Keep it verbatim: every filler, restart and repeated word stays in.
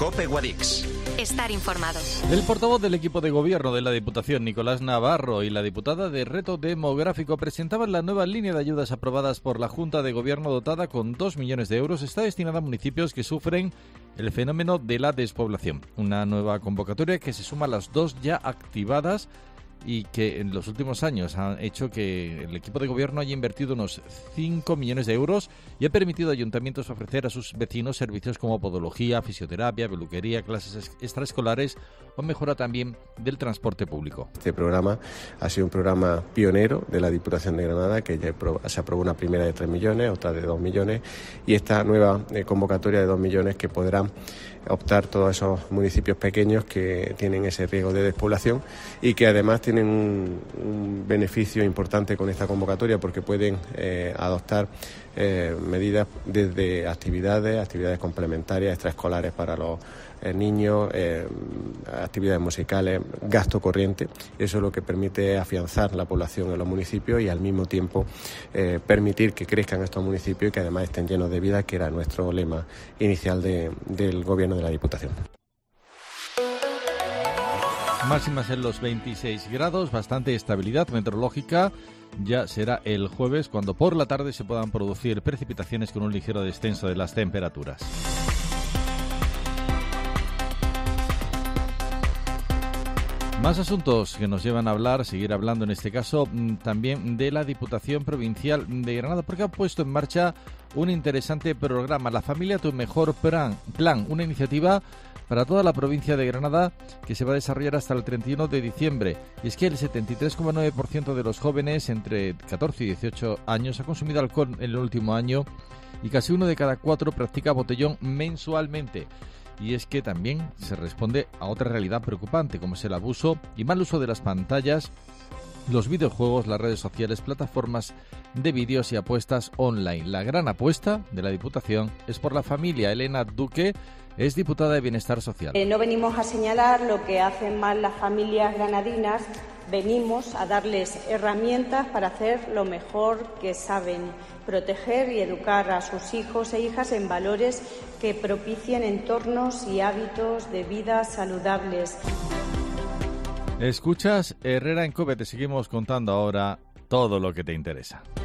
COPE Guadix. Estar informado. El portavoz del equipo de gobierno de la Diputación, Nicolás Navarro, y la diputada de Reto Demográfico presentaban la nueva línea de ayudas aprobadas por la Junta de Gobierno, dotada con dos millones de euros. Está destinada a municipios que sufren el fenómeno de la despoblación. Una nueva convocatoria que se suma a las dos ya activadas y que en los últimos años ha hecho que el equipo de gobierno haya invertido unos cinco millones de euros y ha permitido a ayuntamientos ofrecer a sus vecinos servicios como podología, fisioterapia, peluquería, clases extraescolares o mejora también del transporte público. Este programa ha sido un programa pionero de la Diputación de Granada, que ya se aprobó una primera de tres millones, otra de dos millones, y esta nueva convocatoria de dos millones que podrán optar todos esos municipios pequeños que tienen ese riesgo de despoblación y que además tienen un, un beneficio importante con esta convocatoria, porque pueden eh, adoptar eh, medidas desde actividades, actividades complementarias, extraescolares para los eh, niños, eh, actividades musicales, gasto corriente. Eso es lo que permite afianzar la población en los municipios y al mismo tiempo eh, permitir que crezcan estos municipios y que además estén llenos de vida, que era nuestro lema inicial de, del Gobierno de la Diputación. Máximas en los veintiséis grados, bastante estabilidad meteorológica. Ya será el jueves cuando por la tarde se puedan producir precipitaciones con un ligero descenso de las temperaturas. Más asuntos que nos llevan a hablar, seguir hablando en este caso también de la Diputación Provincial de Granada, porque ha puesto en marcha un interesante programa, La Familia Tu Mejor Plan, plan una iniciativa para toda la provincia de Granada que se va a desarrollar hasta el treinta y uno de diciembre. Y es que el setenta y tres coma nueve por ciento de los jóvenes entre catorce y dieciocho años ha consumido alcohol en el último año y casi uno de cada cuatro practica botellón mensualmente. Y es que también se responde a otra realidad preocupante, como es el abuso y mal uso de las pantallas, los videojuegos, las redes sociales, plataformas de vídeos y apuestas online. La gran apuesta de la Diputación es por la familia. Elena Duque es diputada de Bienestar Social. Eh, no venimos a señalar lo que hacen mal las familias granadinas, venimos a darles herramientas para hacer lo mejor que saben, proteger y educar a sus hijos e hijas en valores que propicien entornos y hábitos de vida saludables. Escuchas Herrera en COPE, te seguimos contando ahora todo lo que te interesa.